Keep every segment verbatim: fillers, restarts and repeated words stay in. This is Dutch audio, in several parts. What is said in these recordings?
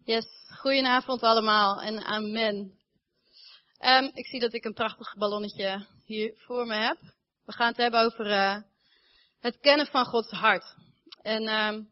Yes, goedenavond allemaal en amen. Um, ik zie dat ik een prachtig ballonnetje hier voor me heb. We gaan het hebben over uh, het kennen van Gods hart. En um,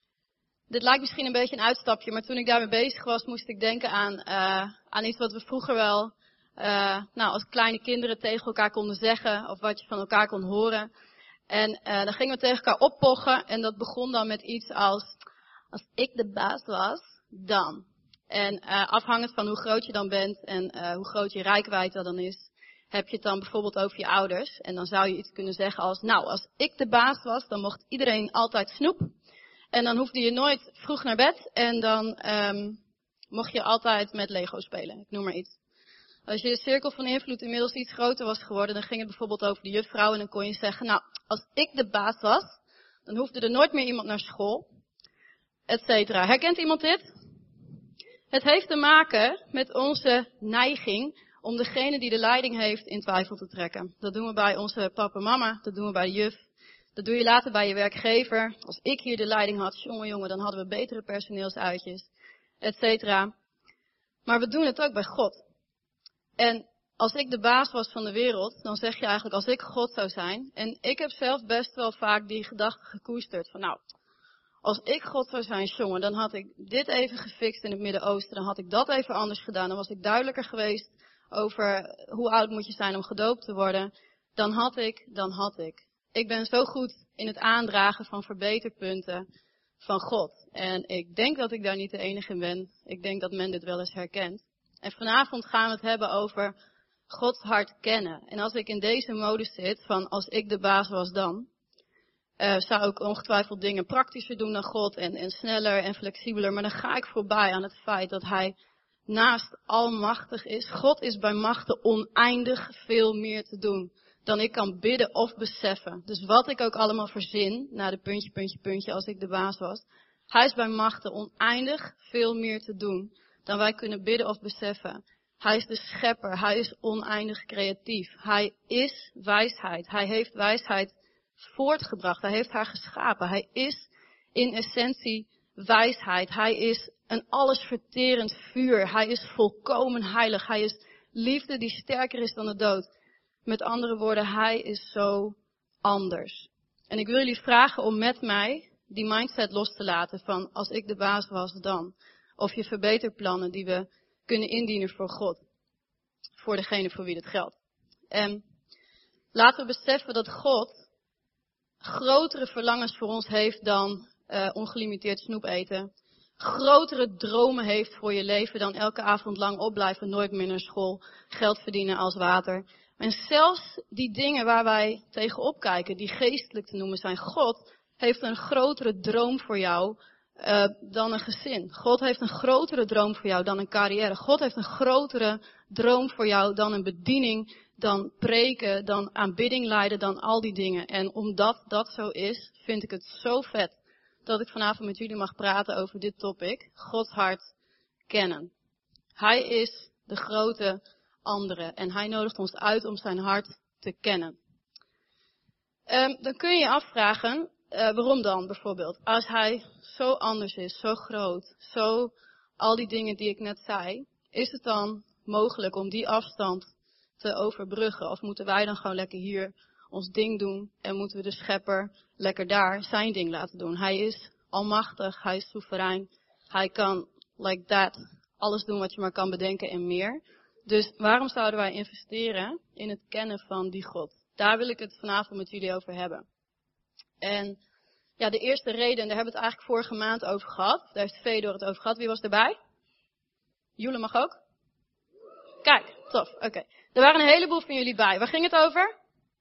dit lijkt misschien een beetje een uitstapje, maar toen ik daarmee bezig was, moest ik denken aan, uh, aan iets wat we vroeger wel, uh, nou, als kleine kinderen tegen elkaar konden zeggen, of wat je van elkaar kon horen. En uh, dan gingen we tegen elkaar oppochen en dat begon dan met iets als, als ik de baas was, dan. En uh, afhankelijk van hoe groot je dan bent en uh, hoe groot je reikwijdte dan is, heb je het dan bijvoorbeeld over je ouders. En dan zou je iets kunnen zeggen als, nou, als ik de baas was, dan mocht iedereen altijd snoep. En dan hoefde je nooit vroeg naar bed en dan um, mocht je altijd met Lego spelen. Ik noem maar iets. Als je cirkel van invloed inmiddels iets groter was geworden, dan ging het bijvoorbeeld over de juffrouw. En dan kon je zeggen, nou, als ik de baas was, dan hoefde er nooit meer iemand naar school. Et cetera. Herkent iemand dit? Het heeft te maken met onze neiging om degene die de leiding heeft in twijfel te trekken. Dat doen we bij onze papa en mama, dat doen we bij de juf. Dat doe je later bij je werkgever. Als ik hier de leiding had, jongen, jongen, dan hadden we betere personeelsuitjes, et cetera. Maar we doen het ook bij God. En als ik de baas was van de wereld, dan zeg je eigenlijk als ik God zou zijn. En ik heb zelf best wel vaak die gedachte gekoesterd van nou, als ik God zou zijn, jongen, dan had ik dit even gefixt in het Midden-Oosten. Dan had ik dat even anders gedaan. Dan was ik duidelijker geweest over hoe oud moet je zijn om gedoopt te worden. Dan had ik, dan had ik. Ik ben zo goed in het aandragen van verbeterpunten van God. En ik denk dat ik daar niet de enige in ben. Ik denk dat men dit wel eens herkent. En vanavond gaan we het hebben over Gods hart kennen. En als ik in deze modus zit van als ik de baas was dan, uh, zou ik ongetwijfeld dingen praktischer doen dan God en, en sneller en flexibeler. Maar dan ga ik voorbij aan het feit dat Hij naast almachtig is. God is bij machten oneindig veel meer te doen dan ik kan bidden of beseffen. Dus wat ik ook allemaal verzin, na de puntje, puntje, puntje, als ik de baas was. Hij is bij machten oneindig veel meer te doen dan wij kunnen bidden of beseffen. Hij is de schepper, hij is oneindig creatief. Hij is wijsheid, hij heeft wijsheid voortgebracht, hij heeft haar geschapen. Hij is in essentie wijsheid, hij is een allesverterend vuur. Hij is volkomen heilig, hij is liefde die sterker is dan de dood. Met andere woorden, hij is zo anders. En ik wil jullie vragen om met mij die mindset los te laten van als ik de baas was dan. Of je verbeterplannen die we kunnen indienen voor God. Voor degene voor wie het geldt. En laten we beseffen dat God grotere verlangens voor ons heeft dan uh, ongelimiteerd snoep eten. Grotere dromen heeft voor je leven dan elke avond lang opblijven, nooit meer naar school, geld verdienen als water. En zelfs die dingen waar wij tegenop kijken, die geestelijk te noemen zijn, God heeft een grotere droom voor jou uh, dan een gezin. God heeft een grotere droom voor jou dan een carrière. God heeft een grotere droom voor jou dan een bediening, dan preken, dan aanbidding leiden, dan al die dingen. En omdat dat zo is, vind ik het zo vet dat ik vanavond met jullie mag praten over dit topic. Gods hart kennen. Hij is de grote andere en hij nodigt ons uit om zijn hart te kennen. Um, dan kun je je afvragen, uh, waarom dan bijvoorbeeld? Als hij zo anders is, zo groot, zo al die dingen die ik net zei, is het dan mogelijk om die afstand te overbruggen? Of moeten wij dan gewoon lekker hier ons ding doen en moeten we de schepper lekker daar zijn ding laten doen? Hij is almachtig, hij is soeverein, hij kan like that alles doen wat je maar kan bedenken en meer. Dus waarom zouden wij investeren in het kennen van die God? Daar wil ik het vanavond met jullie over hebben. En ja, de eerste reden, en daar hebben we het eigenlijk vorige maand over gehad. Daar heeft Fedor het over gehad. Wie was erbij? Jule mag ook? Kijk, tof. Oké. Okay. Er waren een heleboel van jullie bij. Waar ging het over?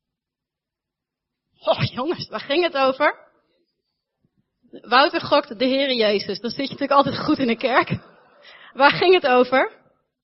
Oh jongens, waar ging het over? Wouter gokt de Heere Jezus. Dan zit je natuurlijk altijd goed in de kerk. Waar ging het over?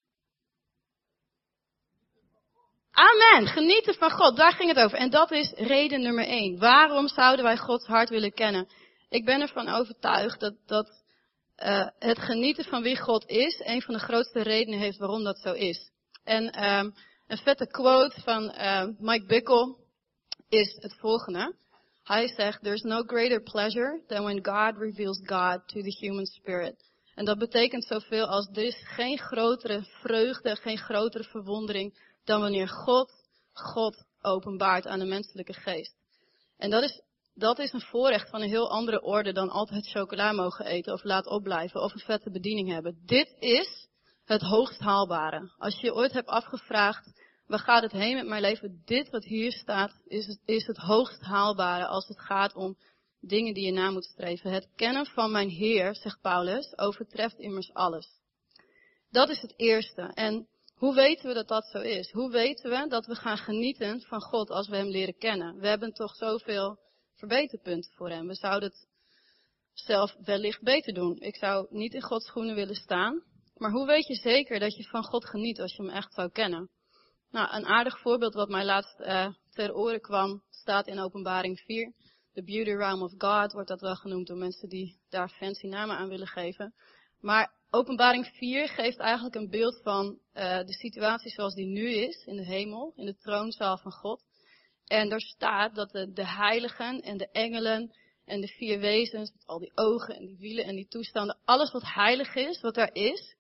Amen. Genieten van God. Daar ging het over. En dat is reden nummer één. Waarom zouden wij Gods hart willen kennen? Ik ben ervan overtuigd dat, dat uh, het genieten van wie God is een van de grootste redenen heeft waarom dat zo is. En um, een vette quote van uh, Mike Bickle is het volgende. Hij zegt, there's no greater pleasure than when God reveals God to the human spirit. En dat betekent zoveel als er is geen grotere vreugde, geen grotere verwondering dan wanneer God, God openbaart aan de menselijke geest. En dat is, dat is een voorrecht van een heel andere orde dan altijd chocola mogen eten of laat opblijven of een vette bediening hebben. Dit is het hoogst haalbare. Als je je ooit hebt afgevraagd, waar gaat het heen met mijn leven? Dit wat hier staat is het, is het hoogst haalbare als het gaat om dingen die je na moet streven. Het kennen van mijn Heer, zegt Paulus, overtreft immers alles. Dat is het eerste. En hoe weten we dat dat zo is? Hoe weten we dat we gaan genieten van God als we hem leren kennen? We hebben toch zoveel verbeterpunten voor hem. We zouden het zelf wellicht beter doen. Ik zou niet in Gods schoenen willen staan. Maar hoe weet je zeker dat je van God geniet als je hem echt zou kennen? Nou, een aardig voorbeeld wat mij laatst uh, ter oren kwam, staat in Openbaring vier. The Beauty Realm of God wordt dat wel genoemd door mensen die daar fancy namen aan willen geven. Maar Openbaring vier geeft eigenlijk een beeld van uh, de situatie zoals die nu is in de hemel, in de troonzaal van God. En daar staat dat de, de heiligen en de engelen en de vier wezens, met al die ogen en die wielen en die toestanden, alles wat heilig is, wat daar is,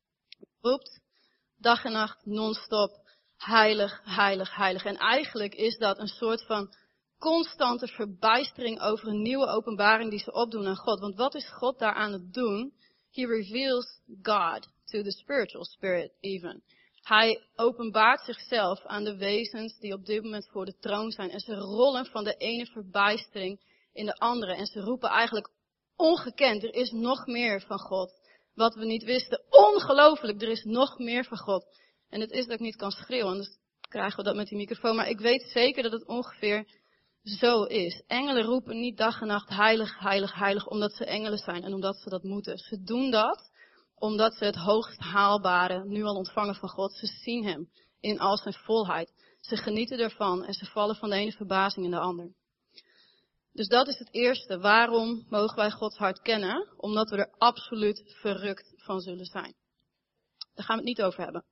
roept dag en nacht non-stop heilig, heilig, heilig. En eigenlijk is dat een soort van constante verbijstering over een nieuwe openbaring die ze opdoen aan God. Want wat is God daar aan het doen? He reveals God to the spiritual spirit even. Hij openbaart zichzelf aan de wezens die op dit moment voor de troon zijn. En ze rollen van de ene verbijstering in de andere. En ze roepen eigenlijk ongekend, er is nog meer van God. Wat we niet wisten, ongelooflijk, er is nog meer van God. En het is dat ik niet kan schreeuwen, anders krijgen we dat met die microfoon. Maar ik weet zeker dat het ongeveer zo is. Engelen roepen niet dag en nacht heilig, heilig, heilig, omdat ze engelen zijn en omdat ze dat moeten. Ze doen dat omdat ze het hoogst haalbare nu al ontvangen van God. Ze zien hem in al zijn volheid. Ze genieten ervan en ze vallen van de ene verbazing in de ander. Dus dat is het eerste. Waarom mogen wij Gods hart kennen? Omdat we er absoluut verrukt van zullen zijn. Daar gaan we het niet over hebben.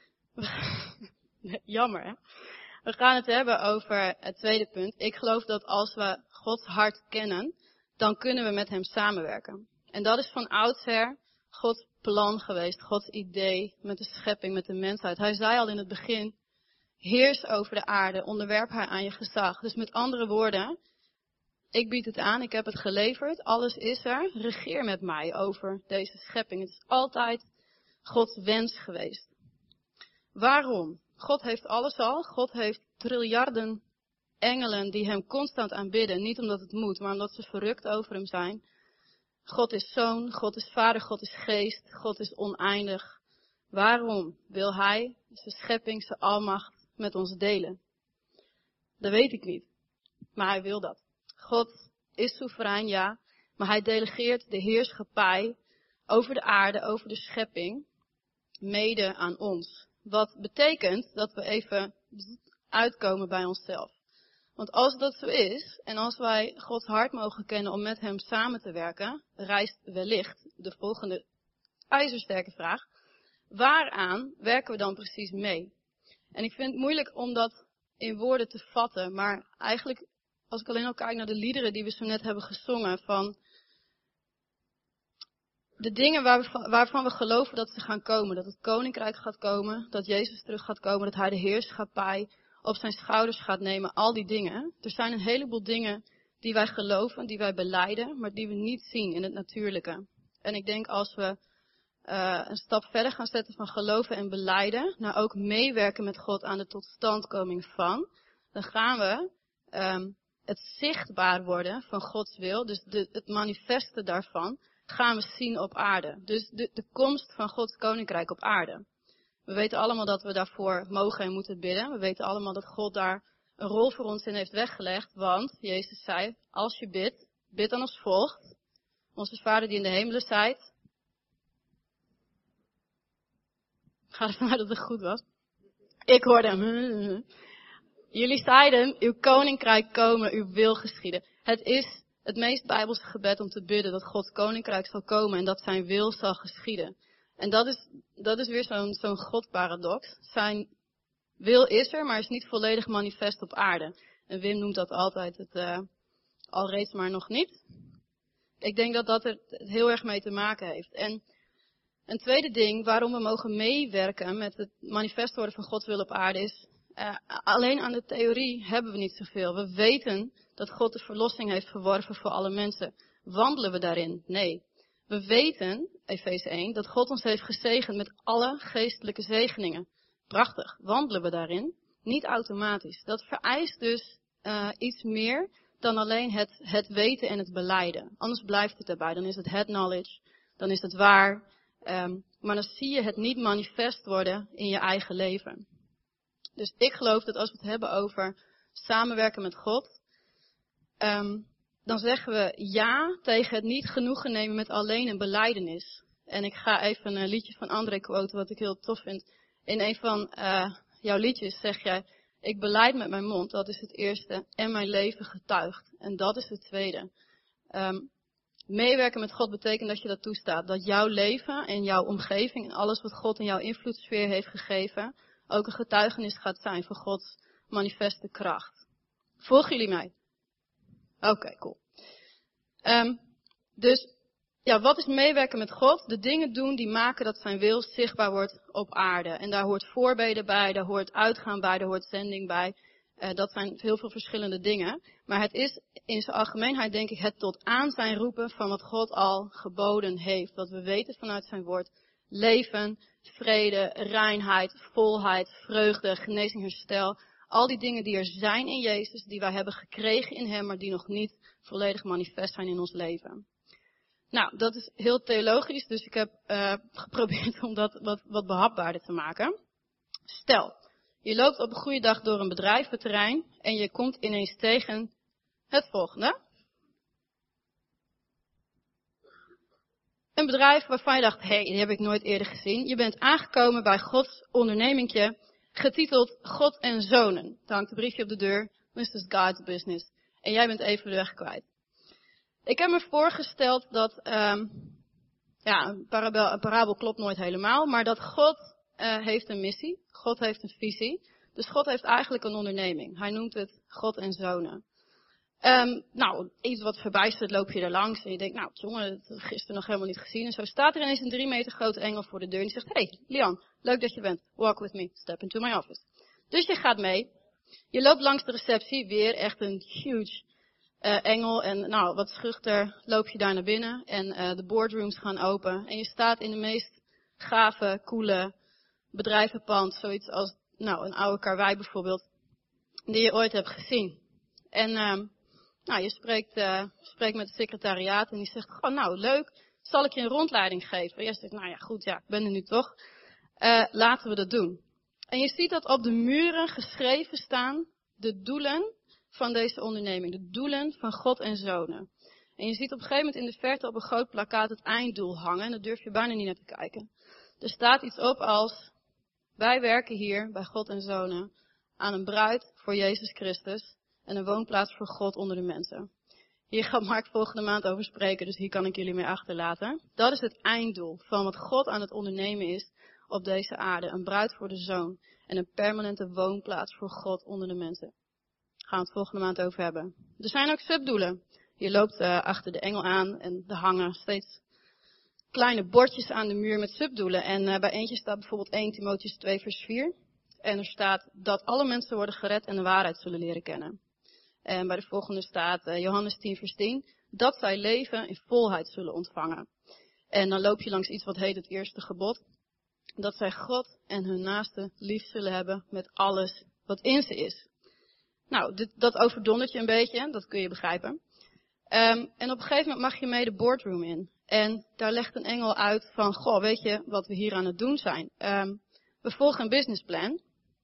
Jammer, hè? We gaan het hebben over het tweede punt. Ik geloof dat als we Gods hart kennen, dan kunnen we met hem samenwerken. En dat is van oudsher Gods plan geweest, Gods idee met de schepping, met de mensheid. Hij zei al in het begin, heers over de aarde, onderwerp haar aan je gezag. Dus met andere woorden, ik bied het aan, ik heb het geleverd, alles is er. Regeer met mij over deze schepping. Het is altijd Gods wens geweest. Waarom? God heeft alles al. God heeft triljarden engelen die hem constant aanbidden. Niet omdat het moet, maar omdat ze verrukt over hem zijn. God is zoon, God is vader, God is geest, God is oneindig. Waarom wil hij zijn schepping, zijn almacht met ons delen? Dat weet ik niet. Maar hij wil dat. God is soeverein, ja. Maar hij delegeert de heerschappij over de aarde, over de schepping, mede aan ons. Wat betekent dat we even uitkomen bij onszelf. Want als dat zo is, en als wij Gods hart mogen kennen om met hem samen te werken, rijst wellicht de volgende ijzersterke vraag. Waaraan werken we dan precies mee? En ik vind het moeilijk om dat in woorden te vatten, maar eigenlijk, als ik alleen al kijk naar de liederen die we zo net hebben gezongen, van de dingen waar we, waarvan we geloven dat ze gaan komen, dat het koninkrijk gaat komen, dat Jezus terug gaat komen, dat hij de heerschappij op zijn schouders gaat nemen, al die dingen. Er zijn een heleboel dingen die wij geloven, die wij belijden, maar die we niet zien in het natuurlijke. En ik denk als we uh, een stap verder gaan zetten van geloven en belijden, naar ook meewerken met God aan de totstandkoming van, dan gaan we um, het zichtbaar worden van Gods wil, dus de, het manifeste daarvan, gaan we zien op aarde. Dus de, de komst van Gods koninkrijk op aarde. We weten allemaal dat we daarvoor mogen en moeten bidden. We weten allemaal dat God daar een rol voor ons in heeft weggelegd. Want Jezus zei, als je bidt, bid dan als volgt. Onze Vader die in de hemelen zijt. Ik ga ervan uit dat het goed was. Ik hoorde hem. Jullie zeiden, uw koninkrijk komen, uw wil geschieden. Het is het meest bijbelse gebed om te bidden dat Gods koninkrijk zal komen en dat zijn wil zal geschieden. En dat is, dat is weer zo'n, zo'n godparadox. Zijn wil is er, maar is niet volledig manifest op aarde. En Wim noemt dat altijd het uh, alreeds maar nog niet. Ik denk dat dat er heel erg mee te maken heeft. En Een tweede ding waarom we mogen meewerken met het manifest worden van Gods wil op aarde is, uh, alleen aan de theorie hebben we niet zoveel. We weten dat God de verlossing heeft verworven voor alle mensen. Wandelen we daarin? Nee. We weten, Efeze één, dat God ons heeft gezegend met alle geestelijke zegeningen. Prachtig. Wandelen we daarin? Niet automatisch. Dat vereist dus uh, iets meer dan alleen het, het weten en het belijden. Anders blijft het erbij. Dan is het head knowledge. Dan is het waar. Um, maar dan zie je het niet manifest worden in je eigen leven. Dus ik geloof dat als we het hebben over samenwerken met God, um, dan zeggen we ja tegen het niet genoegen nemen met alleen een belijdenis. En ik ga even een liedje van André quoten wat ik heel tof vind. In een van uh, jouw liedjes zeg jij, ik belijd met mijn mond, dat is het eerste, en mijn leven getuigt. En dat is het tweede. Um, meewerken met God betekent dat je dat toestaat. Dat jouw leven en jouw omgeving en alles wat God in jouw invloedssfeer heeft gegeven, ook een getuigenis gaat zijn van Gods manifeste kracht. Volgen jullie mij? Oké, okay, cool. Um, dus, ja, wat is meewerken met God? De dingen doen die maken dat zijn wil zichtbaar wordt op aarde. En daar hoort voorbeden bij, daar hoort uitgaan bij, daar hoort zending bij. Uh, dat zijn heel veel verschillende dingen. Maar het is in zijn algemeenheid denk ik het tot aan zijn roepen van wat God al geboden heeft. Wat we weten vanuit zijn woord. Leven, vrede, reinheid, volheid, vreugde, genezing, herstel. Al die dingen die er zijn in Jezus, die wij hebben gekregen in hem, maar die nog niet volledig manifest zijn in ons leven. Nou, dat is heel theologisch, dus ik heb uh, geprobeerd om dat wat, wat behapbaarder te maken. Stel, je loopt op een goede dag door een bedrijventerrein en je komt ineens tegen het volgende. Een bedrijf waarvan je dacht, hé, hey, die heb ik nooit eerder gezien. Je bent aangekomen bij Gods ondernemingje, getiteld God en Zonen. Er hangt een briefje op de deur, this is God's business. En jij bent even de weg kwijt. Ik heb me voorgesteld dat, um, ja, een parabel, een parabel klopt nooit helemaal, maar dat God uh, heeft een missie, God heeft een visie. Dus God heeft eigenlijk een onderneming. Hij noemt het God en Zonen. Um, nou, iets wat verbijsterd loop je er langs en je denkt, nou jongen, dat heb ik gisteren nog helemaal niet gezien. En zo staat er ineens een drie meter grote engel voor de deur en die zegt, hey, Lian, leuk dat je bent. Walk with me, step into my office. Dus je gaat mee. Je loopt langs de receptie, weer echt een huge uh, engel. En nou, wat schuchter loop je daar naar binnen en uh, de boardrooms gaan open. En je staat in de meest gave, coole bedrijvenpand, zoiets als nou, een oude karwei bijvoorbeeld, die je ooit hebt gezien. En um, nou, je spreekt, uh, spreekt met het secretariaat en die zegt, oh, nou leuk, zal ik je een rondleiding geven? En jij zegt, nou ja, goed, ja, ik ben er nu toch. Uh, laten we dat doen. En je ziet dat op de muren geschreven staan de doelen van deze onderneming. De doelen van God en Zonen. En je ziet op een gegeven moment in de verte op een groot plakkaat het einddoel hangen. En daar durf je bijna niet naar te kijken. Er staat iets op als, wij werken hier bij God en Zonen aan een bruid voor Jezus Christus en een woonplaats voor God onder de mensen. Hier gaat Mark volgende maand over spreken, dus hier kan ik jullie mee achterlaten. Dat is het einddoel van wat God aan het ondernemen is op deze aarde. Een bruid voor de Zoon en een permanente woonplaats voor God onder de mensen. Daar gaan we het volgende maand over hebben. Er zijn ook subdoelen. Je loopt uh, achter de engel aan en er hangen steeds kleine bordjes aan de muur met subdoelen. En uh, bij eentje staat bijvoorbeeld eerste Timotheüs twee vers vier. En er staat dat alle mensen worden gered en de waarheid zullen leren kennen. En bij de volgende staat uh, Johannes tien vers tien. Dat zij leven in volheid zullen ontvangen. En dan loop je langs iets wat heet het eerste gebod. Dat zij God en hun naaste lief zullen hebben met alles wat in ze is. Nou, dit, dat overdondert je een beetje, dat kun je begrijpen. Um, en op een gegeven moment mag je mee de boardroom in. En daar legt een engel uit van, goh, weet je wat we hier aan het doen zijn? Um, we volgen een businessplan.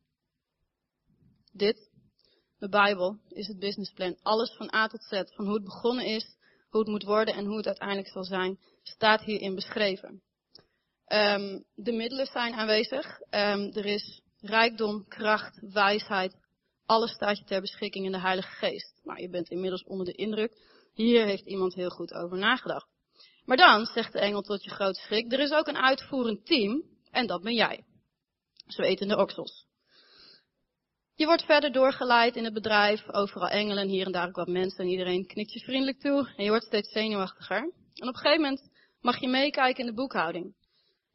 Dit, de Bijbel, is het businessplan. Alles van A tot Z, van hoe het begonnen is, hoe het moet worden en hoe het uiteindelijk zal zijn, staat hierin beschreven. Um, de middelen zijn aanwezig. Um, er is rijkdom, kracht, wijsheid. Alles staat je ter beschikking in de Heilige Geest. Nou, je bent inmiddels onder de indruk. Hier heeft iemand heel goed over nagedacht. Maar dan, zegt de engel tot je grote schrik, er is ook een uitvoerend team en dat ben jij. Zwetende oksels. Je wordt verder doorgeleid in het bedrijf, overal engelen, hier en daar ook wat mensen en iedereen knikt je vriendelijk toe en je wordt steeds zenuwachtiger. En op een gegeven moment mag je meekijken in de boekhouding.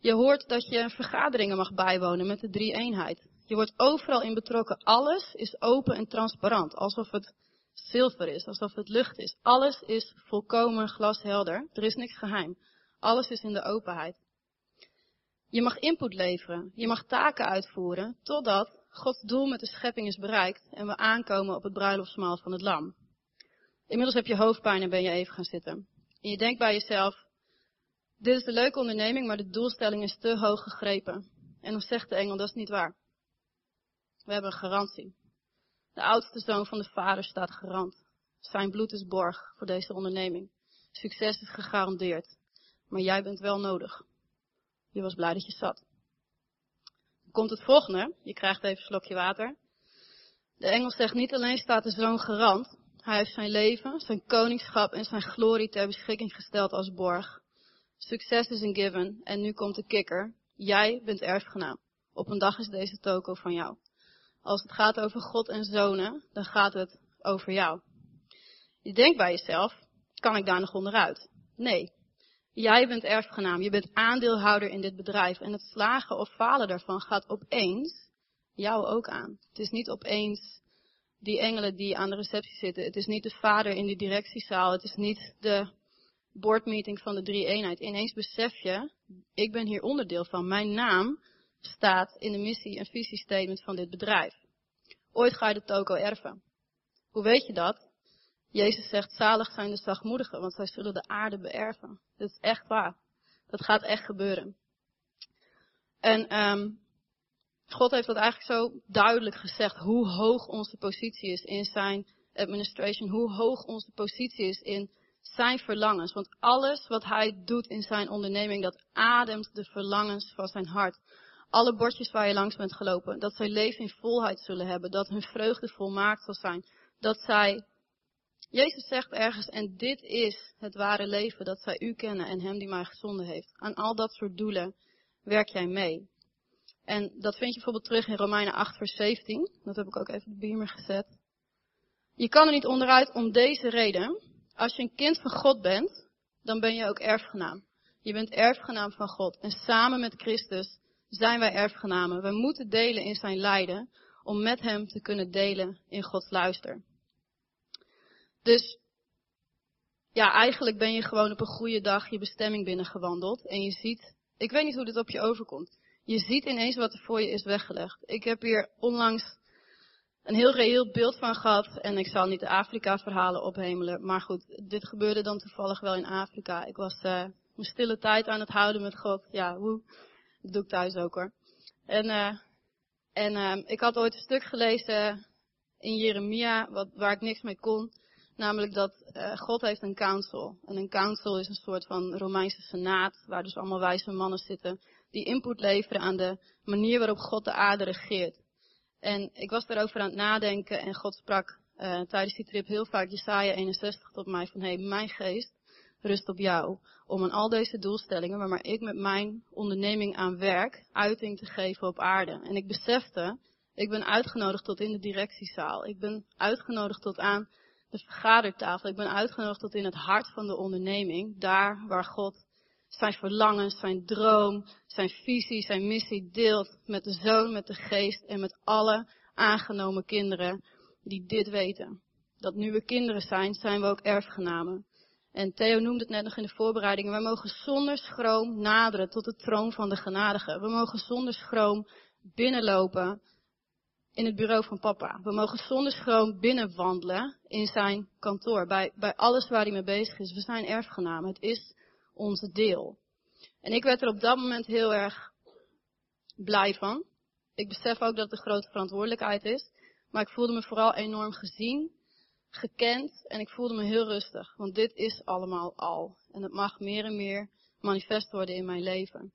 Je hoort dat je vergaderingen mag bijwonen met de drie-eenheid. Je wordt overal in betrokken. Alles is open en transparant. Alsof het zilver is, alsof het lucht is. Alles is volkomen glashelder. Er is niks geheim. Alles is in de openheid. Je mag input leveren. Je mag taken uitvoeren. Totdat Gods doel met de schepping is bereikt. En we aankomen op het bruiloftsmaal van het lam. Inmiddels heb je hoofdpijn en ben je even gaan zitten. En je denkt bij jezelf, dit is een leuke onderneming, maar de doelstelling is te hoog gegrepen. En dan zegt de engel, dat is niet waar. We hebben een garantie. De oudste zoon van de vader staat garant. Zijn bloed is borg voor deze onderneming. Succes is gegarandeerd. Maar jij bent wel nodig. Je was blij dat je zat. Dan komt het volgende. Je krijgt even een slokje water. De engel zegt, niet alleen staat de zoon garant. Hij heeft zijn leven, zijn koningschap en zijn glorie ter beschikking gesteld als borg. Succes is een given. En nu komt de kikker. Jij bent erfgenaam. Op een dag is deze toko van jou. Als het gaat over God en zonen, dan gaat het over jou. Je denkt bij jezelf, kan ik daar nog onderuit? Nee. Jij bent erfgenaam. Je bent aandeelhouder in dit bedrijf. En het slagen of falen daarvan gaat opeens jou ook aan. Het is niet opeens die engelen die aan de receptie zitten. Het is niet de vader in de directiezaal. Het is niet de boardmeeting van de drie-eenheid. Ineens besef je, ik ben hier onderdeel van. Mijn naam staat in de missie- en visiestatement van dit bedrijf. Ooit ga je de toko erven. Hoe weet je dat? Jezus zegt, zalig zijn de zachtmoedigen, want zij zullen de aarde beërven. Dat is echt waar. Dat gaat echt gebeuren. En um, God heeft dat eigenlijk zo duidelijk gezegd, hoe hoog onze positie is in zijn administration, hoe hoog onze positie is in zijn verlangens. Want alles wat hij doet in zijn onderneming, dat ademt de verlangens van zijn hart. Alle bordjes waar je langs bent gelopen, dat zij leven in volheid zullen hebben, dat hun vreugde volmaakt zal zijn, dat zij, Jezus zegt ergens, en dit is het ware leven, dat zij u kennen en hem die mij gezonden heeft. Aan al dat soort doelen werk jij mee. En dat vind je bijvoorbeeld terug in Romeinen acht vers zeventien, dat heb ik ook even op de beamer gezet. Je kan er niet onderuit om deze reden, als je een kind van God bent, dan ben je ook erfgenaam. Je bent erfgenaam van God en samen met Christus zijn wij erfgenamen. We moeten delen in zijn lijden om met hem te kunnen delen in Gods luister. Dus ja, eigenlijk ben je gewoon op een goede dag je bestemming binnengewandeld. En je ziet, ik weet niet hoe dit op je overkomt. Je ziet ineens wat er voor je is weggelegd. Ik heb hier onlangs een heel reëel beeld van gehad. En ik zal niet de Afrika-verhalen ophemelen. Maar goed, dit gebeurde dan toevallig wel in Afrika. Ik was uh, mijn stille tijd aan het houden met God. Ja, hoe? Dat doe ik thuis ook hoor. En, uh, en uh, ik had ooit een stuk gelezen in Jeremia, wat, waar ik niks mee kon. Namelijk dat uh, God heeft een council. En een council is een soort van Romeinse senaat, waar dus allemaal wijze mannen zitten, die input leveren aan de manier waarop God de aarde regeert. En ik was daarover aan het nadenken en God sprak uh, tijdens die trip heel vaak Jesaja eenenzestig tot mij van, hé, hey, mijn geest rust op jou, om aan al deze doelstellingen, waar maar ik met mijn onderneming aan werk, uiting te geven op aarde. En ik besefte, ik ben uitgenodigd tot in de directiezaal. Ik ben uitgenodigd tot aan de vergadertafel. Ik ben uitgenodigd tot in het hart van de onderneming, daar waar God zijn verlangens, zijn droom, zijn visie, zijn missie deelt met de Zoon, met de Geest en met alle aangenomen kinderen die dit weten. Dat nu we kinderen zijn, zijn we ook erfgenamen. En Theo noemde het net nog in de voorbereidingen. Wij mogen zonder schroom naderen tot de troon van de genadige. We mogen zonder schroom binnenlopen in het bureau van papa. We mogen zonder schroom binnenwandelen in zijn kantoor. Bij, bij alles waar hij mee bezig is. We zijn erfgenamen. Het is onze deel. En ik werd er op dat moment heel erg blij van. Ik besef ook dat het een grote verantwoordelijkheid is. Maar ik voelde me vooral enorm gezien, gekend en ik voelde me heel rustig. Want dit is allemaal al. En het mag meer en meer manifest worden in mijn leven.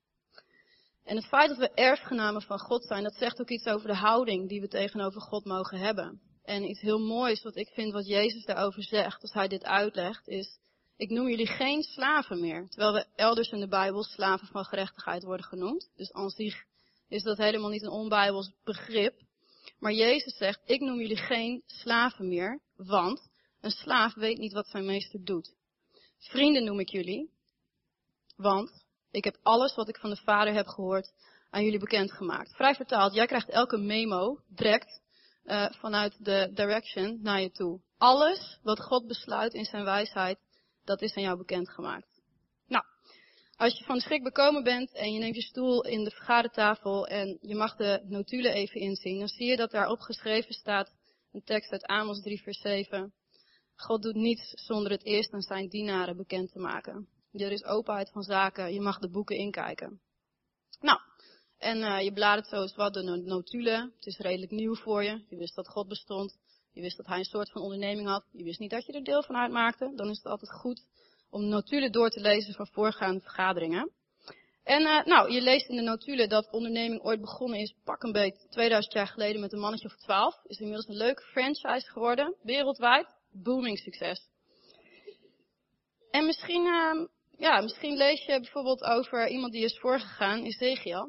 En het feit dat we erfgenamen van God zijn, dat zegt ook iets over de houding die we tegenover God mogen hebben. En iets heel moois wat ik vind wat Jezus daarover zegt, als hij dit uitlegt, is, ik noem jullie geen slaven meer. Terwijl we elders in de Bijbel slaven van gerechtigheid worden genoemd. Dus aan zich is dat helemaal niet een onbijbels begrip. Maar Jezus zegt, ik noem jullie geen slaven meer, want een slaaf weet niet wat zijn meester doet. Vrienden noem ik jullie, want Ik heb alles wat ik van de Vader heb gehoord aan jullie bekendgemaakt. Vrij vertaald, jij krijgt elke memo direct uh, vanuit de direction naar je toe. Alles wat God besluit in zijn wijsheid, dat is aan jou bekendgemaakt. Nou, als je van de schrik bekomen bent en je neemt je stoel in de vergadertafel en je mag de notulen even inzien, dan zie je dat daarop geschreven staat een tekst uit Amos drie vers zeven. God doet niets zonder het eerst aan zijn dienaren bekend te maken. Er is openheid van zaken, je mag de boeken inkijken. Nou, en uh, je bladert zo eens wat de notulen. Het is redelijk nieuw voor je. Je wist dat God bestond. Je wist dat hij een soort van onderneming had. Je wist niet dat je er deel van uitmaakte. Dan is het altijd goed om de notulen door te lezen van voorgaande vergaderingen. En uh, nou, je leest in de notulen dat onderneming ooit begonnen is, pak een beet, tweeduizend jaar geleden met een mannetje of twaalf. Is inmiddels een leuke franchise geworden, wereldwijd, booming succes. En misschien, uh, ja, misschien lees je bijvoorbeeld over iemand die is voorgegaan, Ezekiel.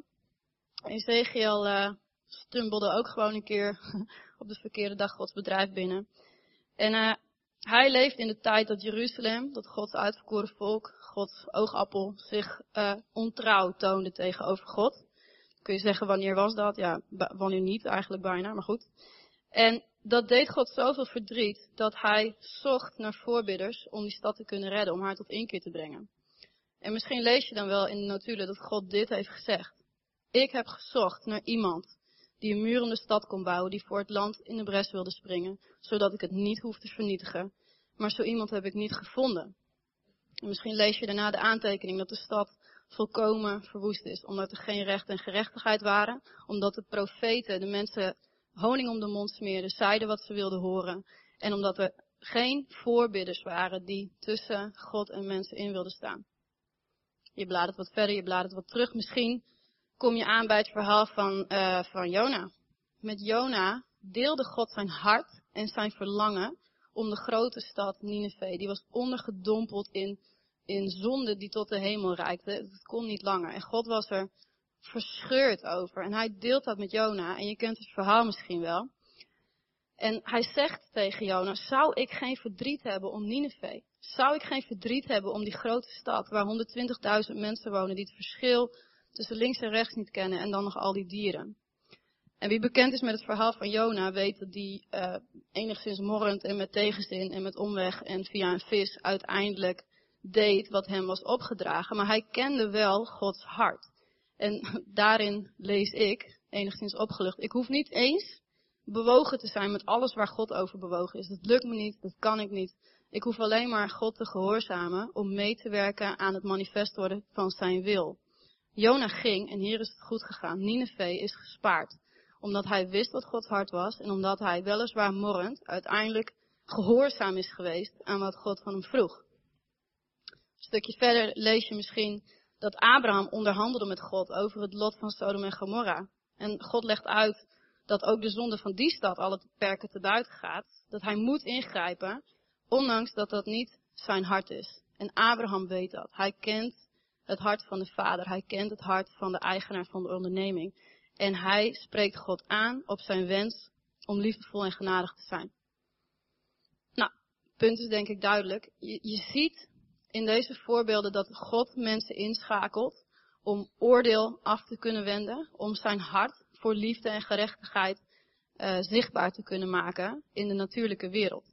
Ezekiel uh, stumbelde ook gewoon een keer op de verkeerde dag Gods bedrijf binnen. En uh, hij leeft in de tijd dat Jeruzalem, dat Gods uitverkoren volk, Gods oogappel, zich uh, ontrouw toonde tegenover God. Kun je zeggen, wanneer was dat? Ja, wanneer niet eigenlijk bijna, maar goed. En dat deed God zoveel verdriet dat hij zocht naar voorbidders om die stad te kunnen redden, om haar tot inkeer te brengen. En misschien lees je dan wel in de notulen dat God dit heeft gezegd. Ik heb gezocht naar iemand die een muur om de stad kon bouwen, die voor het land in de bres wilde springen, zodat ik het niet hoef te vernietigen. Maar zo iemand heb ik niet gevonden. En misschien lees je daarna de aantekening dat de stad volkomen verwoest is, omdat er geen recht en gerechtigheid waren, omdat de profeten de mensen honing om de mond smeerden, zeiden wat ze wilden horen, en omdat er geen voorbidders waren die tussen God en mensen in wilden staan. Je bladert wat verder, je bladert wat terug. Misschien kom je aan bij het verhaal van, uh, van Jona. Met Jona deelde God zijn hart en zijn verlangen om de grote stad Nineve. Die was ondergedompeld in, in zonde die tot de hemel reikte. Het kon niet langer. En God was er verscheurd over. En hij deelt dat met Jona. En je kent het verhaal misschien wel. En hij zegt tegen Jona, zou ik geen verdriet hebben om Nineve? Zou ik geen verdriet hebben om die grote stad waar honderdtwintigduizend mensen wonen die het verschil tussen links en rechts niet kennen en dan nog al die dieren? En wie bekend is met het verhaal van Jona weet dat die uh, enigszins morrend en met tegenzin en met omweg en via een vis uiteindelijk deed wat hem was opgedragen. Maar hij kende wel Gods hart. En daarin lees ik, enigszins opgelucht, ik hoef niet eens bewogen te zijn met alles waar God over bewogen is. Dat lukt me niet, dat kan ik niet. Ik hoef alleen maar God te gehoorzamen om mee te werken aan het manifest worden van zijn wil. Jona ging en hier is het goed gegaan. Nineve is gespaard. Omdat hij wist wat Gods hart was en omdat hij weliswaar morrend uiteindelijk gehoorzaam is geweest aan wat God van hem vroeg. Een stukje verder lees je misschien dat Abraham onderhandelde met God over het lot van Sodom en Gomorra. En God legt uit dat ook de zonde van die stad alle perken te buiten gaat. Dat hij moet ingrijpen, ondanks dat dat niet zijn hart is. En Abraham weet dat. Hij kent het hart van de vader. Hij kent het hart van de eigenaar van de onderneming. En hij spreekt God aan op zijn wens om liefdevol en genadig te zijn. Nou, het punt is denk ik duidelijk. Je, je ziet in deze voorbeelden dat God mensen inschakelt om oordeel af te kunnen wenden. Om zijn hart voor liefde en gerechtigheid uh, zichtbaar te kunnen maken in de natuurlijke wereld.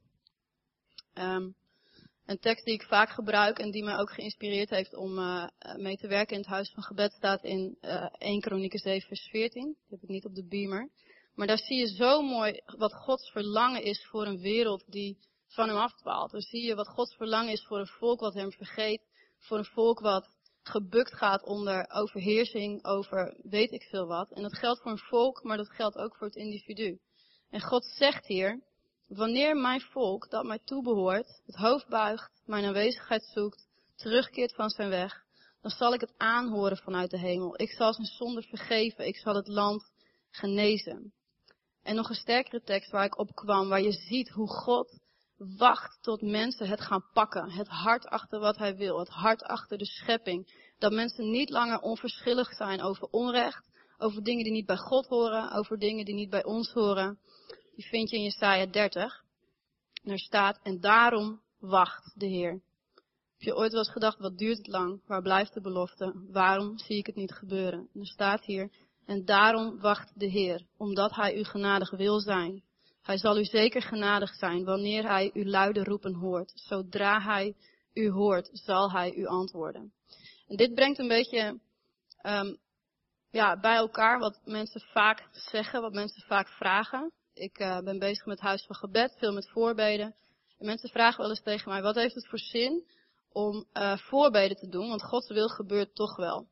Um, een tekst die ik vaak gebruik en die mij ook geïnspireerd heeft om uh, mee te werken in het Huis van Gebed staat in uh, Eerste Kronieken zeven vers veertien. Die heb ik niet op de beamer. Maar daar zie je zo mooi wat Gods verlangen is voor een wereld die van hem afdwaalt. Dan zie je wat Gods verlangen is voor een volk wat hem vergeet. Voor een volk wat gebukt gaat onder overheersing, over weet ik veel wat. En dat geldt voor een volk, maar dat geldt ook voor het individu. En God zegt hier, wanneer mijn volk dat mij toebehoort, het hoofd buigt, mijn aanwezigheid zoekt, terugkeert van zijn weg, dan zal ik het aanhoren vanuit de hemel. Ik zal zijn zonde vergeven, ik zal het land genezen. En nog een sterkere tekst waar ik op kwam, waar je ziet hoe God wacht tot mensen het gaan pakken. Het hart achter wat hij wil, het hart achter de schepping. Dat mensen niet langer onverschillig zijn over onrecht, over dingen die niet bij God horen, over dingen die niet bij ons horen. Die vind je in Jesaja dertig. En er staat, en daarom wacht de Heer. Heb je ooit wel eens gedacht, wat duurt het lang? Waar blijft de belofte? Waarom zie ik het niet gebeuren? En er staat hier, en daarom wacht de Heer, omdat Hij u genadig wil zijn. Hij zal u zeker genadig zijn, wanneer Hij uw luide roepen hoort. Zodra Hij u hoort, zal Hij u antwoorden. En dit brengt een beetje um, ja, bij elkaar wat mensen vaak zeggen, wat mensen vaak vragen. Ik uh, ben bezig met Huis van Gebed, veel met voorbeden. En mensen vragen wel eens tegen mij, wat heeft het voor zin om uh, voorbeden te doen? Want Gods wil gebeurt toch wel.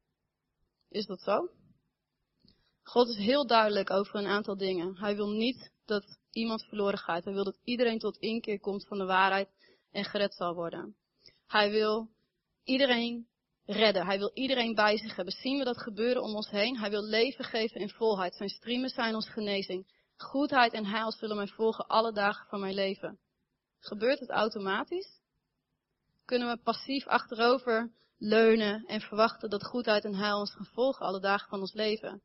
Is dat zo? God is heel duidelijk over een aantal dingen. Hij wil niet dat iemand verloren gaat. Hij wil dat iedereen tot inkeer komt van de waarheid en gered zal worden. Hij wil iedereen redden. Hij wil iedereen bij zich hebben. Zien we dat gebeuren om ons heen? Hij wil leven geven in volheid. Zijn striemen zijn ons genezing. Goedheid en heil zullen mij volgen alle dagen van mijn leven. Gebeurt het automatisch? Kunnen we passief achterover leunen en verwachten dat goedheid en heil ons gaan volgen alle dagen van ons leven?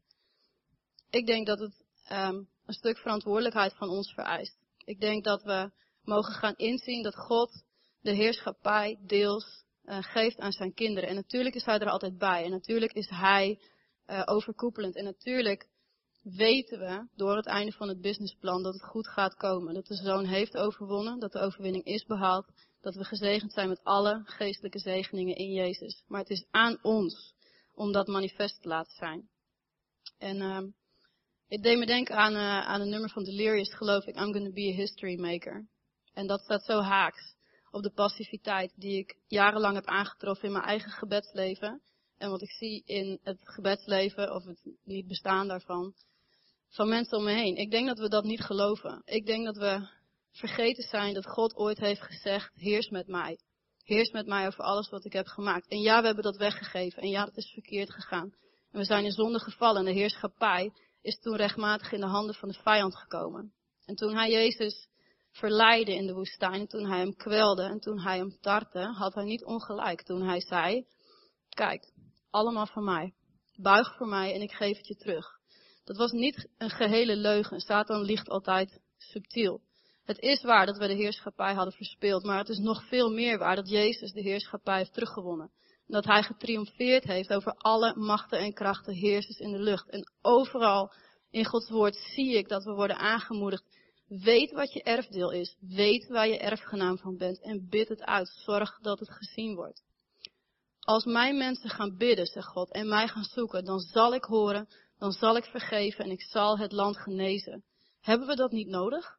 Ik denk dat het um, een stuk verantwoordelijkheid van ons vereist. Ik denk dat we mogen gaan inzien dat God de heerschappij deels uh, geeft aan zijn kinderen. En natuurlijk is hij er altijd bij. En natuurlijk is hij uh, overkoepelend. En natuurlijk weten we door het einde van het businessplan dat het goed gaat komen. Dat de Zoon heeft overwonnen, dat de overwinning is behaald. Dat we gezegend zijn met alle geestelijke zegeningen in Jezus. Maar het is aan ons om dat manifest te laten zijn. En uh, het deed me denken aan, uh, aan een nummer van Delirious, geloof ik, I'm gonna be a history maker. En dat staat zo haaks op de passiviteit die ik jarenlang heb aangetroffen in mijn eigen gebedsleven. En wat ik zie in het gebedsleven, of het niet bestaan daarvan, van mensen om me heen. Ik denk dat we dat niet geloven. Ik denk dat we vergeten zijn dat God ooit heeft gezegd, heers met mij. Heers met mij over alles wat ik heb gemaakt. En ja, we hebben dat weggegeven. En ja, dat is verkeerd gegaan. En we zijn in zonde gevallen. En de heerschappij is toen rechtmatig in de handen van de vijand gekomen. En toen hij Jezus verleidde in de woestijn, en toen hij hem kwelde en toen hij hem tartte, had hij niet ongelijk. Toen hij zei, kijk, allemaal van mij. Buig voor mij en ik geef het je terug. Dat was niet een gehele leugen. Satan liegt altijd subtiel. Het is waar dat we de heerschappij hadden verspeeld, maar het is nog veel meer waar dat Jezus de heerschappij heeft teruggewonnen. En dat hij getriomfeerd heeft over alle machten en krachten, heersers in de lucht. En overal in Gods woord zie ik dat we worden aangemoedigd. Weet wat je erfdeel is. Weet waar je erfgenaam van bent. En bid het uit. Zorg dat het gezien wordt. Als mijn mensen gaan bidden, zegt God, en mij gaan zoeken, dan zal ik horen, dan zal ik vergeven en ik zal het land genezen. Hebben we dat niet nodig?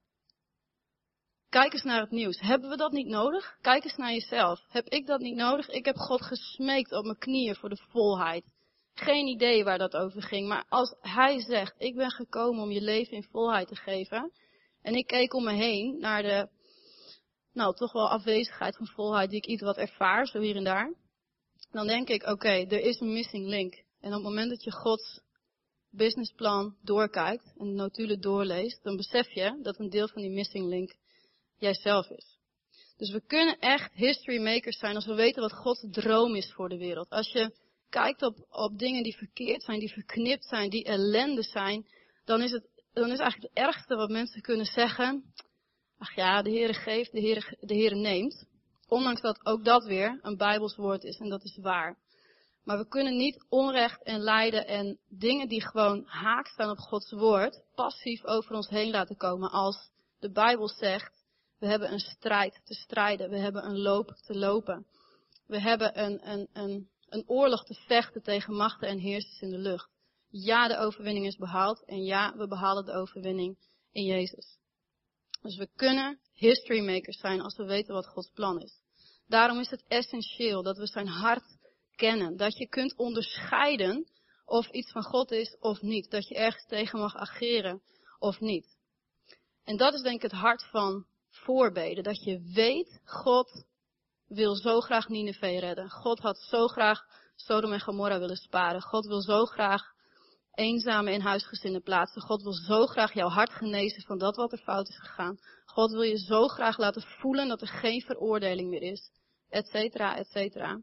Kijk eens naar het nieuws. Hebben we dat niet nodig? Kijk eens naar jezelf. Heb ik dat niet nodig? Ik heb God gesmeekt op mijn knieën voor de volheid. Geen idee waar dat over ging. Maar als hij zegt, ik ben gekomen om je leven in volheid te geven. En ik keek om me heen naar de, nou toch wel afwezigheid van volheid die ik iets wat ervaar, zo hier en daar. Dan denk ik, oké, okay, er is een missing link. En op het moment dat je Gods businessplan doorkijkt en de notulen doorleest, dan besef je dat een deel van die missing link jijzelf is. Dus we kunnen echt history makers zijn als we weten wat Gods droom is voor de wereld. Als je kijkt op, op dingen die verkeerd zijn, die verknipt zijn, die ellende zijn, dan is het, dan is eigenlijk het ergste wat mensen kunnen zeggen, ach ja, de Heere geeft, de Heere, de Heere neemt. Ondanks dat ook dat weer een Bijbels woord is en dat is waar. Maar we kunnen niet onrecht en lijden en dingen die gewoon haak staan op Gods woord, passief over ons heen laten komen als de Bijbel zegt, we hebben een strijd te strijden, we hebben een loop te lopen. We hebben een, een, een, een oorlog te vechten tegen machten en heersers in de lucht. Ja, de overwinning is behaald en ja, we behalen de overwinning in Jezus. Dus we kunnen history makers zijn als we weten wat Gods plan is. Daarom is het essentieel dat we zijn hart kennen. Dat je kunt onderscheiden of iets van God is of niet. Dat je ergens tegen mag ageren of niet. En dat is denk ik het hart van voorbeden. Dat je weet, God wil zo graag Nineve redden. God had zo graag Sodom en Gomorra willen sparen. God wil zo graag eenzame in huisgezinnen plaatsen. God wil zo graag jouw hart genezen van dat wat er fout is gegaan. God wil je zo graag laten voelen dat er geen veroordeling meer is. Et cetera, et cetera.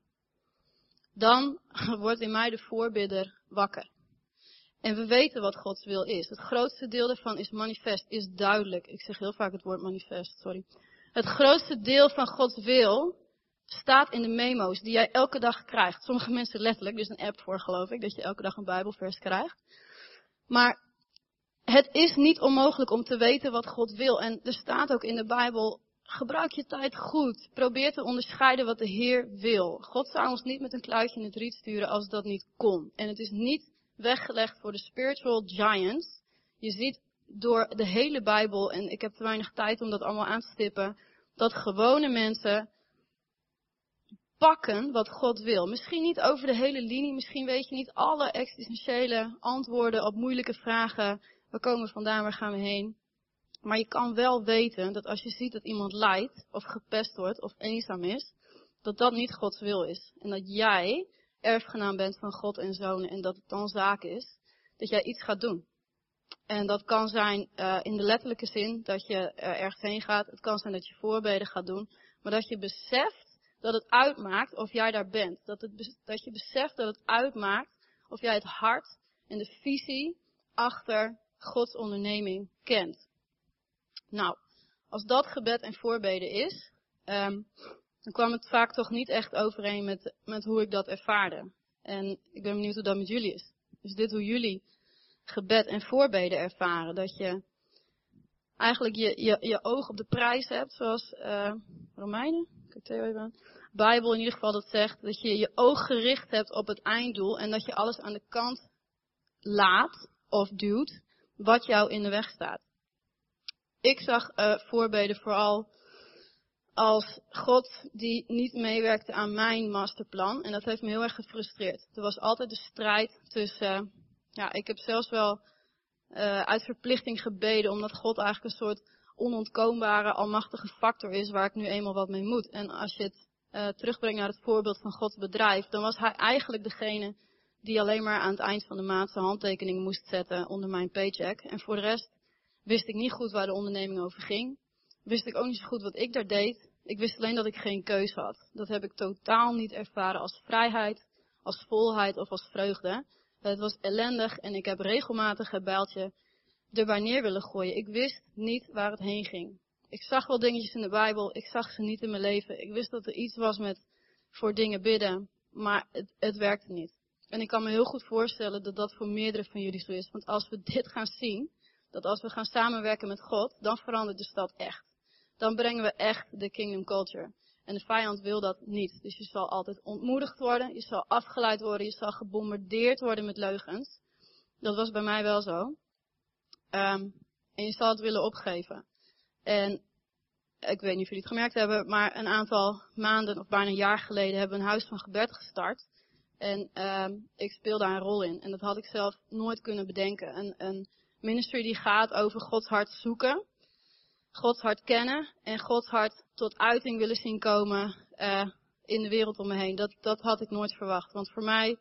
Dan wordt in mij de voorbidder wakker. En we weten wat Gods wil is. Het grootste deel daarvan is manifest, is duidelijk. Ik zeg heel vaak het woord manifest, sorry. Het grootste deel van Gods wil staat in de memo's die jij elke dag krijgt. Sommige mensen letterlijk, dus een app voor geloof ik, dat je elke dag een Bijbelvers krijgt. Maar het is niet onmogelijk om te weten wat God wil. En er staat ook in de Bijbel, gebruik je tijd goed. Probeer te onderscheiden wat de Heer wil. God zou ons niet met een kluitje in het riet sturen als dat niet kon. En het is niet weggelegd voor de spiritual giants. Je ziet door de hele Bijbel, en ik heb te weinig tijd om dat allemaal aan te stippen, dat gewone mensen pakken wat God wil. Misschien niet over de hele linie, misschien weet je niet alle existentiële antwoorden op moeilijke vragen. Waar komen we vandaan, waar gaan we heen? Maar je kan wel weten dat als je ziet dat iemand lijdt, of gepest wordt, of eenzaam is, dat dat niet Gods wil is. En dat jij erfgenaam bent van God en Zoon en dat het dan zaak is dat jij iets gaat doen. En dat kan zijn uh, in de letterlijke zin dat je uh, ergens heen gaat. Het kan zijn dat je voorbeden gaat doen. Maar dat je beseft dat het uitmaakt of jij daar bent. Dat, het, dat je beseft dat het uitmaakt of jij het hart en de visie achter Gods onderneming kent. Nou, als dat gebed en voorbeden is, um, dan kwam het vaak toch niet echt overeen met, met hoe ik dat ervaarde. En ik ben benieuwd hoe dat met jullie is. Is dit hoe jullie gebed en voorbeden ervaren? Dat je eigenlijk je, je, je oog op de prijs hebt, zoals uh, Romeinen, kijk Theo even aan. Bijbel in ieder geval dat zegt, dat je je oog gericht hebt op het einddoel en dat je alles aan de kant laat of duwt wat jou in de weg staat. Ik zag uh, voorbeden vooral als God die niet meewerkte aan mijn masterplan. En dat heeft me heel erg gefrustreerd. Er was altijd de strijd tussen, uh, ja, ik heb zelfs wel uh, uit verplichting gebeden, omdat God eigenlijk een soort onontkoombare, almachtige factor is waar ik nu eenmaal wat mee moet. En als je het uh, terugbrengt naar het voorbeeld van Gods bedrijf, dan was hij eigenlijk degene die alleen maar aan het eind van de maand zijn handtekening moest zetten onder mijn paycheck. En voor de rest wist ik niet goed waar de onderneming over ging. Wist ik ook niet zo goed wat ik daar deed. Ik wist alleen dat ik geen keus had. Dat heb ik totaal niet ervaren als vrijheid, als volheid of als vreugde. Het was ellendig en ik heb regelmatig het bijltje erbij neer willen gooien. Ik wist niet waar het heen ging. Ik zag wel dingetjes in de Bijbel, ik zag ze niet in mijn leven. Ik wist dat er iets was met voor dingen bidden, maar het, het werkte niet. En ik kan me heel goed voorstellen dat dat voor meerdere van jullie zo is. Want als we dit gaan zien, dat als we gaan samenwerken met God, dan verandert de stad echt. Dan brengen we echt de kingdom culture. En de vijand wil dat niet. Dus je zal altijd ontmoedigd worden, je zal afgeleid worden, je zal gebombardeerd worden met leugens. Dat was bij mij wel zo. Um, en je zal het willen opgeven. En ik weet niet of jullie het gemerkt hebben, maar een aantal maanden of bijna een jaar geleden hebben we een huis van gebed gestart. En um, ik speel daar een rol in. En dat had ik zelf nooit kunnen bedenken. Een, een ministry die gaat over Gods hart zoeken, Gods hart kennen en Gods hart tot uiting willen zien komen uh, in de wereld om me heen. Dat, dat had ik nooit verwacht. Want voor mij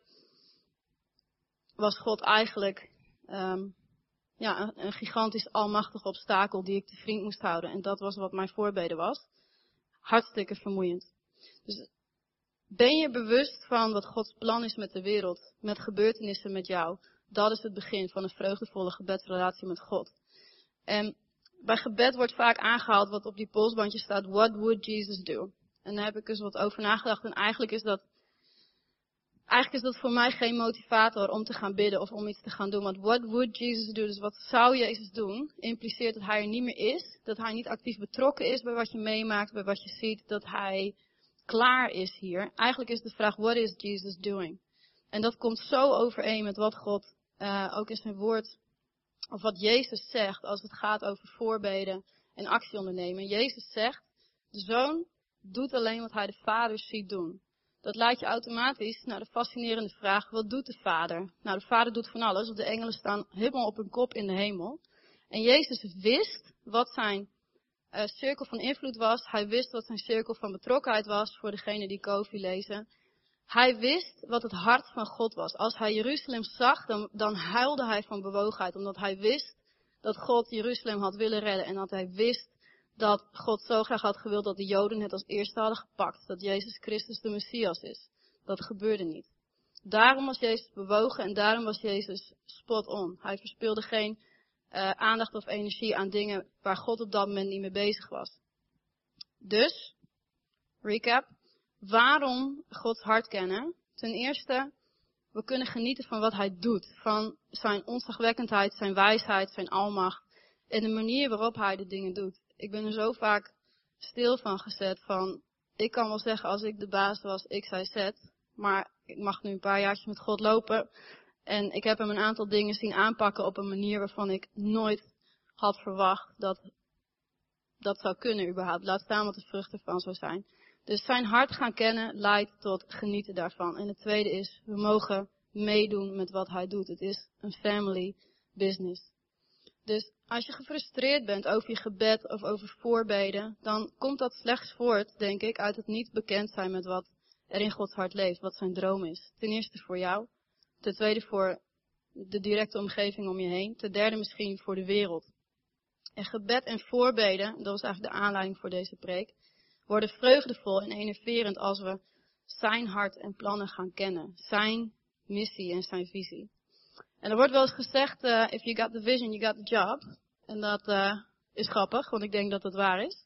was God eigenlijk um, ja, een, een gigantisch almachtig obstakel die ik te vriend moest houden. En dat was wat mijn voorbeden was. Hartstikke vermoeiend. Dus ben je bewust van wat Gods plan is met de wereld, met gebeurtenissen met jou? Dat is het begin van een vreugdevolle gebedsrelatie met God. En bij gebed wordt vaak aangehaald wat op die polsbandje staat, what would Jesus do? En daar heb ik dus wat over nagedacht. En eigenlijk is dat, eigenlijk is dat voor mij geen motivator om te gaan bidden of om iets te gaan doen. Want what would Jesus do? Dus wat zou Jezus doen? Impliceert dat hij er niet meer is. Dat hij niet actief betrokken is bij wat je meemaakt, bij wat je ziet. Dat hij klaar is hier. Eigenlijk is de vraag, what is Jesus doing? En dat komt zo overeen met wat God uh, ook in zijn woord, of wat Jezus zegt als het gaat over voorbeden en actie ondernemen. Jezus zegt, de Zoon doet alleen wat hij de Vader ziet doen. Dat leidt je automatisch naar de fascinerende vraag, wat doet de Vader? Nou, de Vader doet van alles, want de engelen staan helemaal op hun kop in de hemel. En Jezus wist wat zijn uh, cirkel van invloed was. Hij wist wat zijn cirkel van betrokkenheid was, voor degenen die Kofi lezen. Hij wist wat het hart van God was. Als hij Jeruzalem zag, dan, dan huilde hij van bewogenheid. Omdat hij wist dat God Jeruzalem had willen redden. En dat hij wist dat God zo graag had gewild dat de Joden het als eerste hadden gepakt. Dat Jezus Christus de Messias is. Dat gebeurde niet. Daarom was Jezus bewogen en daarom was Jezus spot on. Hij verspilde geen uh, aandacht of energie aan dingen waar God op dat moment niet mee bezig was. Dus, recap. Waarom Gods hart kennen? Ten eerste, we kunnen genieten van wat hij doet. Van zijn ontzagwekkendheid, zijn wijsheid, zijn almacht. En de manier waarop hij de dingen doet. Ik ben er zo vaak stil van gezet van, ik kan wel zeggen als ik de baas was, ik zei zet. Maar ik mag nu een paar jaartjes met God lopen. En ik heb hem een aantal dingen zien aanpakken op een manier waarvan ik nooit had verwacht dat dat zou kunnen überhaupt. Laat staan wat de vrucht ervan zou zijn. Dus zijn hart gaan kennen leidt tot genieten daarvan. En het tweede is, we mogen meedoen met wat hij doet. Het is een family business. Dus als je gefrustreerd bent over je gebed of over voorbeden, dan komt dat slechts voort, denk ik, uit het niet bekend zijn met wat er in Gods hart leeft, wat zijn droom is. Ten eerste voor jou, ten tweede voor de directe omgeving om je heen, ten derde misschien voor de wereld. En gebed en voorbeden, dat was eigenlijk de aanleiding voor deze preek, worden vreugdevol en enerverend als we zijn hart en plannen gaan kennen. Zijn missie en zijn visie. En er wordt wel eens gezegd, uh, if you got the vision, you got the job. En dat uh, is grappig, want ik denk dat dat waar is.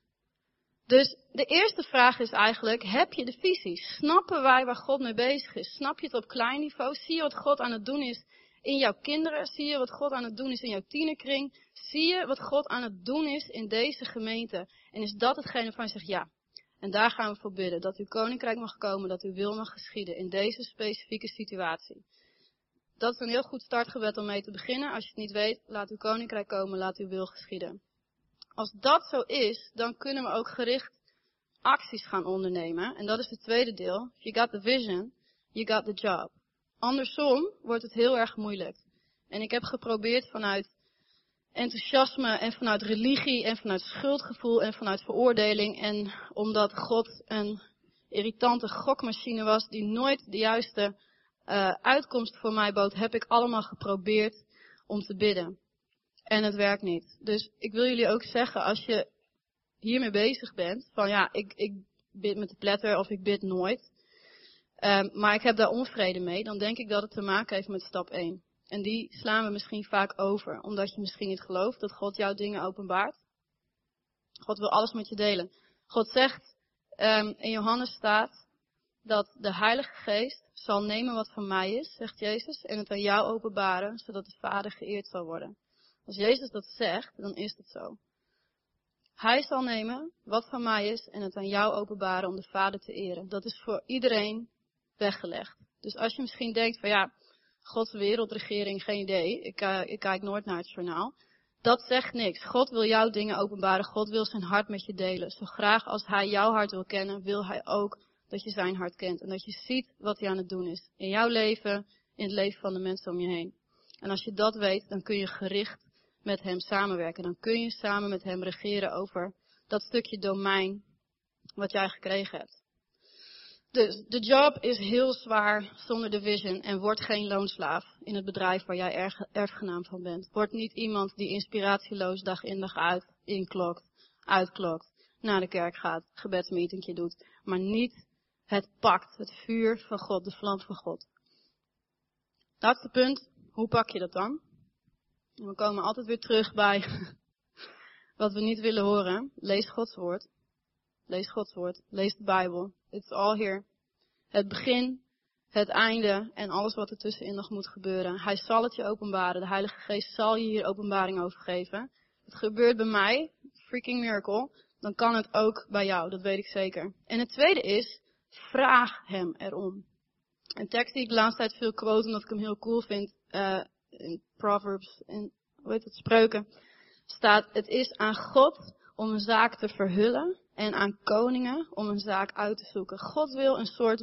Dus de eerste vraag is eigenlijk, heb je de visie? Snappen wij waar God mee bezig is? Snap je het op klein niveau? Zie je wat God aan het doen is in jouw kinderen? Zie je wat God aan het doen is in jouw tienerkring? Zie je wat God aan het doen is in deze gemeente? En is dat hetgene waarvan je zegt, ja, en daar gaan we voor bidden. Dat uw koninkrijk mag komen, dat uw wil mag geschieden in deze specifieke situatie. Dat is een heel goed startgebed om mee te beginnen. Als je het niet weet, laat uw koninkrijk komen, laat uw wil geschieden. Als dat zo is, dan kunnen we ook gericht acties gaan ondernemen. En dat is het tweede deel. If you got the vision, you got the job. Andersom wordt het heel erg moeilijk. En ik heb geprobeerd vanuit enthousiasme en vanuit religie en vanuit schuldgevoel en vanuit veroordeling. En omdat God een irritante gokmachine was die nooit de juiste uh, uitkomst voor mij bood, heb ik allemaal geprobeerd om te bidden. En het werkt niet. Dus ik wil jullie ook zeggen, als je hiermee bezig bent, van ja, ik, ik bid met de pletter of ik bid nooit. Um, maar ik heb daar onvrede mee, dan denk ik dat het te maken heeft met stap één. En die slaan we misschien vaak over, omdat je misschien niet gelooft dat God jouw dingen openbaart. God wil alles met je delen. God zegt, um, in Johannes staat, dat de Heilige Geest zal nemen wat van mij is, zegt Jezus, en het aan jou openbaren, zodat de Vader geëerd zal worden. Als Jezus dat zegt, dan is het zo. Hij zal nemen wat van mij is en het aan jou openbaren om de Vader te eren. Dat is voor iedereen weggelegd. Dus als je misschien denkt van ja, Gods wereldregering, geen idee. Ik, uh, ik kijk nooit naar het journaal. Dat zegt niks. God wil jouw dingen openbaren. God wil zijn hart met je delen. Zo graag als hij jouw hart wil kennen, wil hij ook dat je zijn hart kent. En dat je ziet wat hij aan het doen is. In jouw leven, in het leven van de mensen om je heen. En als je dat weet, dan kun je gericht met hem samenwerken. Dan kun je samen met hem regeren over dat stukje domein wat jij gekregen hebt. Dus de job is heel zwaar zonder de vision en word geen loonslaaf in het bedrijf waar jij erf, erfgenaam van bent. Word niet iemand die inspiratieloos dag in dag uit inklokt, uitklokt, naar de kerk gaat, gebedsmeetingje doet, maar niet het pakt, het vuur van God, de vlam van God. Laatste punt, hoe pak je dat dan? En we komen altijd weer terug bij wat we niet willen horen. Lees Gods woord. Lees Gods woord. Lees de Bijbel. It's all here. Het begin, het einde en alles wat er tussenin nog moet gebeuren. Hij zal het je openbaren. De Heilige Geest zal je hier openbaring over geven. Het gebeurt bij mij. Freaking miracle. Dan kan het ook bij jou. Dat weet ik zeker. En het tweede is, vraag hem erom. Een tekst die ik de laatste tijd veel quote, omdat ik hem heel cool vind. Uh, in Proverbs, in, hoe heet het, Spreuken, staat, het is aan God om een zaak te verhullen en aan koningen om een zaak uit te zoeken. God wil een soort,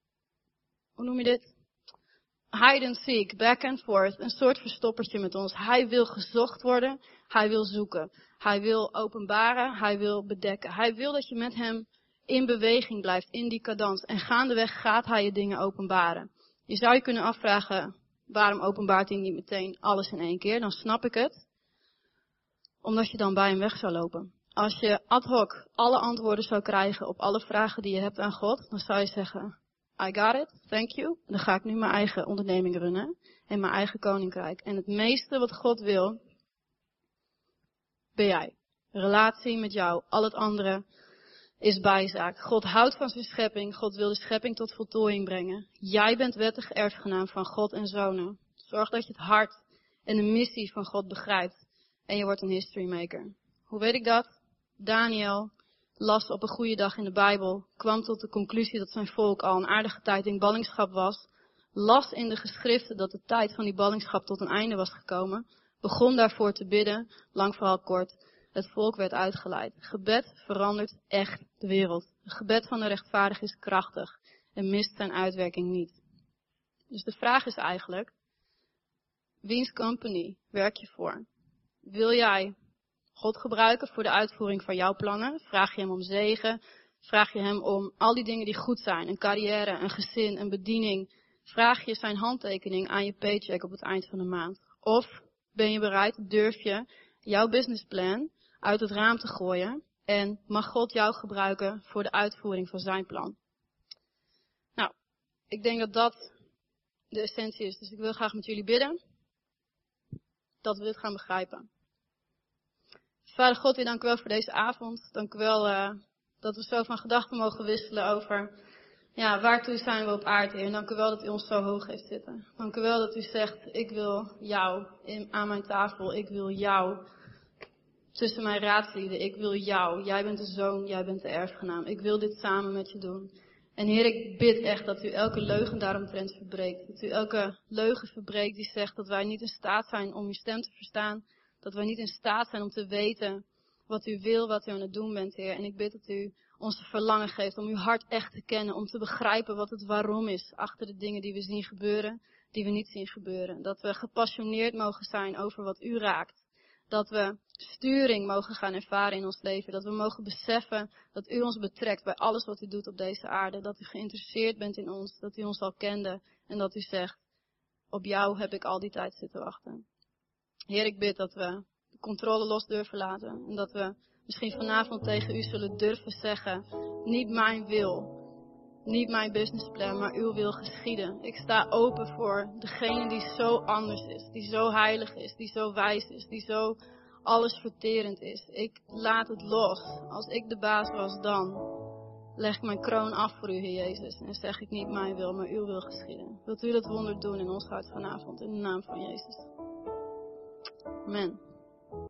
hoe noem je dit? Hide and seek, back and forth, een soort verstoppertje met ons. Hij wil gezocht worden, hij wil zoeken. Hij wil openbaren, hij wil bedekken. Hij wil dat je met hem in beweging blijft, in die cadans. En gaandeweg gaat hij je dingen openbaren. Je zou je kunnen afvragen, waarom openbaart hij niet meteen alles in één keer? Dan snap ik het. Omdat je dan bij hem weg zou lopen. Als je ad hoc alle antwoorden zou krijgen op alle vragen die je hebt aan God, dan zou je zeggen, I got it, thank you. Dan ga ik nu mijn eigen onderneming runnen en mijn eigen koninkrijk. En het meeste wat God wil, ben jij. Relatie met jou. Al het andere is bijzaak. God houdt van zijn schepping. God wil de schepping tot voltooiing brengen. Jij bent wettig erfgenaam van God en zonen. Zorg dat je het hart en de missie van God begrijpt. En je wordt een history maker. Hoe weet ik dat? Daniel las op een goede dag in de Bijbel. Kwam tot de conclusie dat zijn volk al een aardige tijd in ballingschap was. Las in de geschriften dat de tijd van die ballingschap tot een einde was gekomen. Begon daarvoor te bidden. Lang verhaal kort. Het volk werd uitgeleid. Gebed verandert echt de wereld. Het gebed van de rechtvaardige is krachtig en mist zijn uitwerking niet. Dus de vraag is eigenlijk, wiens company werk je voor? Wil jij God gebruiken voor de uitvoering van jouw plannen? Vraag je hem om zegen? Vraag je hem om al die dingen die goed zijn? Een carrière, een gezin, een bediening? Vraag je zijn handtekening aan je paycheck op het eind van de maand? Of ben je bereid, durf je jouw businessplan uit het raam te gooien en mag God jou gebruiken voor de uitvoering van zijn plan? Nou, ik denk dat dat de essentie is. Dus ik wil graag met jullie bidden dat we dit gaan begrijpen. Vader God, we dank u wel voor deze avond. Dank u wel uh, dat we zo van gedachten mogen wisselen over ja, waartoe zijn we op aarde, Heer. En dank u wel dat u ons zo hoog heeft zitten. Dank u wel dat u zegt, ik wil jou in, aan mijn tafel. Ik wil jou tussen mijn raadslieden. Ik wil jou. Jij bent de zoon, jij bent de erfgenaam. Ik wil dit samen met je doen. En Heer, ik bid echt dat u elke leugen daaromtrent verbreekt. Dat u elke leugen verbreekt die zegt dat wij niet in staat zijn om uw stem te verstaan. Dat wij niet in staat zijn om te weten wat u wil, wat u aan het doen bent, Heer. En ik bid dat u ons verlangen geeft om uw hart echt te kennen. Om te begrijpen wat het waarom is achter de dingen die we zien gebeuren, die we niet zien gebeuren. Dat we gepassioneerd mogen zijn over wat u raakt. Dat we sturing mogen gaan ervaren in ons leven. Dat we mogen beseffen dat u ons betrekt bij alles wat u doet op deze aarde. Dat u geïnteresseerd bent in ons. Dat u ons al kende. En dat u zegt, op jou heb ik al die tijd zitten wachten. Heer, ik bid dat we de controle los durven laten. En dat we misschien vanavond tegen u zullen durven zeggen, niet mijn wil. Niet mijn businessplan, maar uw wil geschieden. Ik sta open voor degene die zo anders is. Die zo heilig is. Die zo wijs is. Die zo allesverterend is. Ik laat het los. Als ik de baas was, dan leg ik mijn kroon af voor u, Heer Jezus. En zeg ik niet mijn wil, maar uw wil geschieden. Wilt u dat wonder doen in ons hart vanavond. In de naam van Jezus. Amen.